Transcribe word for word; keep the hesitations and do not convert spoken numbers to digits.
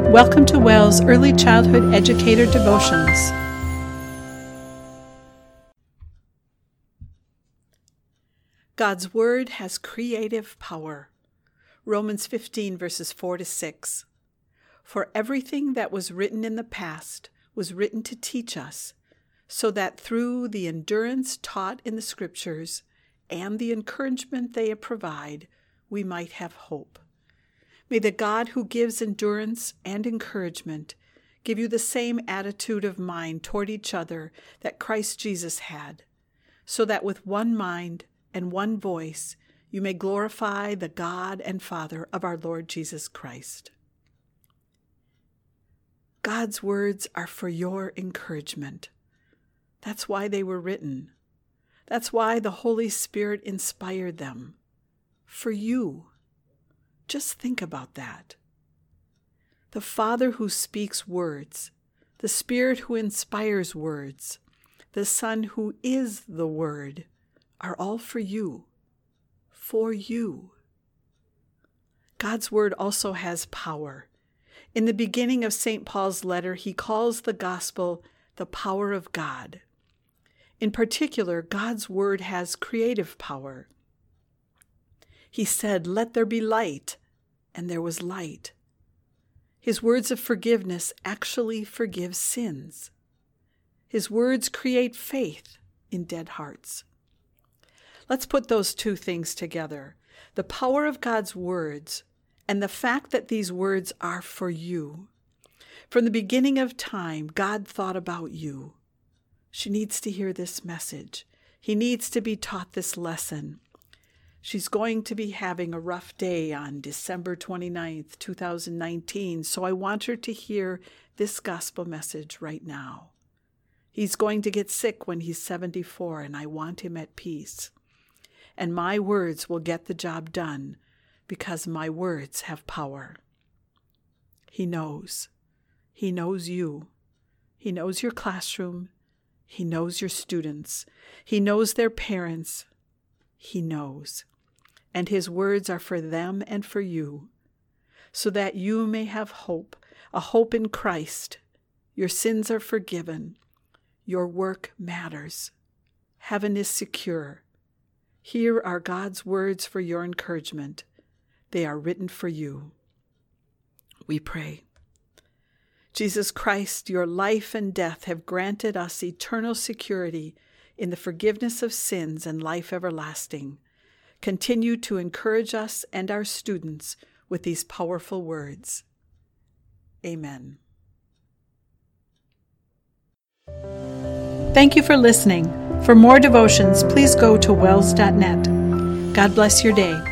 Welcome to WELL's Early Childhood Educator Devotions. God's Word has creative power. Romans fifteen, verses four to six. For everything that was written in the past was written to teach us, so that through the endurance taught in the Scriptures and the encouragement they provide, we might have hope. May the God who gives endurance and encouragement give you the same attitude of mind toward each other that Christ Jesus had, so that with one mind and one voice you may glorify the God and Father of our Lord Jesus Christ. God's words are for your encouragement. That's why they were written. That's why the Holy Spirit inspired them. For you. Just think about that. The Father who speaks words, the Spirit who inspires words, the Son who is the Word, are all for you. For you. God's Word also has power. In the beginning of Saint Paul's letter, he calls the gospel the power of God. In particular, God's Word has creative power. He said, "Let there be light," and there was light. His words of forgiveness actually forgive sins. His words create faith in dead hearts. Let's put those two things together. The power of God's words and the fact that these words are for you. From the beginning of time, God thought about you. She needs to hear this message. He needs to be taught this lesson. She's going to be having a rough day on December twenty-ninth, two thousand nineteen, so I want her to hear this gospel message right now. He's going to get sick when he's seventy-four, and I want him at peace. And my words will get the job done because my words have power. He knows. He knows you. He knows your classroom. He knows your students. He knows their parents. He knows. And his words are for them and for you, so that you may have hope, a hope in Christ. Your sins are forgiven. Your work matters. Heaven is secure. Here are God's words for your encouragement. They are written for you. We pray. Jesus Christ, your life and death have granted us eternal security in the forgiveness of sins and life everlasting. Continue to encourage us and our students with these powerful words. Amen. Thank you for listening. For more devotions, please go to wells dot net. God bless your day.